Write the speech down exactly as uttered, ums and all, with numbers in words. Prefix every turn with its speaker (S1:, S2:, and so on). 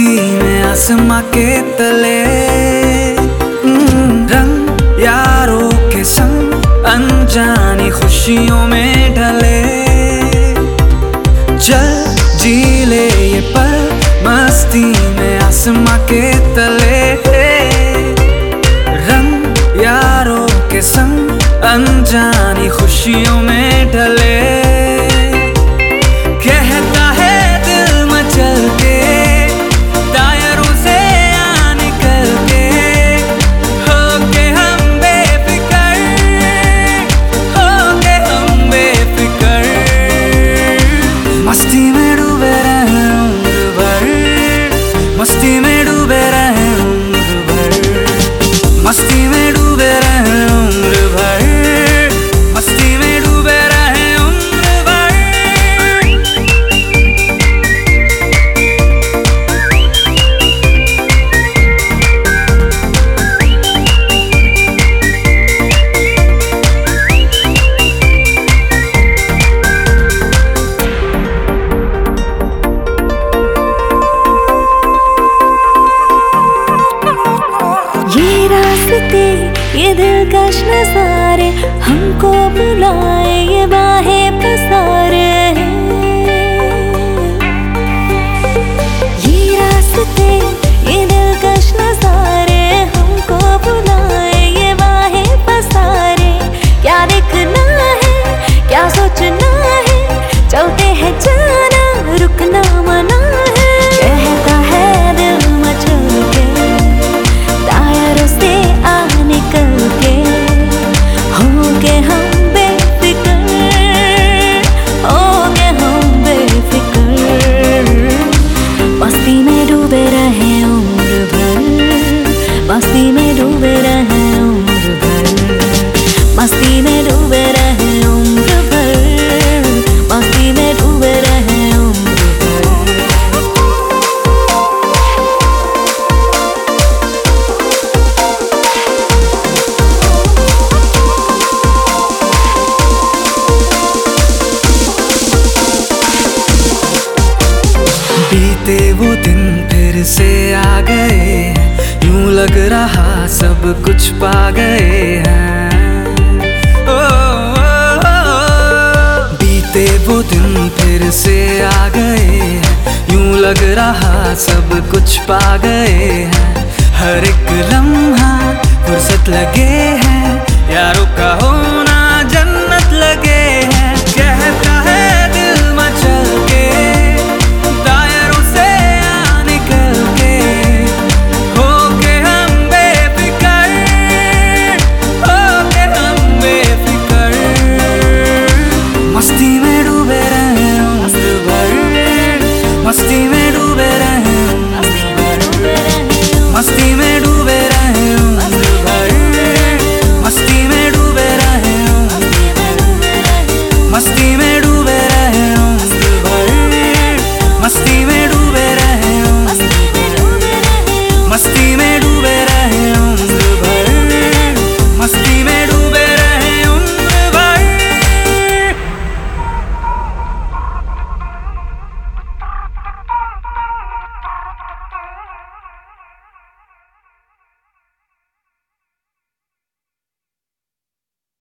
S1: में आसमां के तले, रंग यारों के संग अनजानी खुशियों में ढले। चल जी ले ये पल मस्ती में आसमां के तले, रंग यारों के संग अनजानी खुशियों में ढले। कहता है दिल मचल के टायरों से आ निकल के, हो के हम बेफिकर, हो के हम बेफिकर। मस्ती में डूबे रहे उम्र भर, मस्ती में डूबे रहे उम्र भर, मस्ती में डूबे रहे उम्र भर, मस्ती में डूबे रहे उम्र भर।
S2: ये रास्ते ये दिलकश नज़ारे हमको बुलाए, ये बाहें पसारे। ये रास्ते ये दिलकश नज़ारे हमको बुलाए, ये बाहें पसारे। क्या देखना है क्या सोचना है, चलते हैं जाना रुकना मना है। कहता है दिल मचल के टायरों से आ निकल के, होंगे हम बेफिकर, होंगे हम बेफिकर। मस्ती में डूबे रहे उम्र भर, मस्ती में डूबे रहे उम्र भर, मस्ती में डूबे रहे उम्र भर, मस्ती में डूबे रहे उम्र भर।
S1: बीते वो दिन फिर से आ गए हैं, यूं लग रहा सब कुछ पा गए हैं। ओ, ओ, ओ, बीते वो दिन फिर से आ गए हैं, यूं लग रहा सब कुछ पा गए हैं। हर एक लम्हा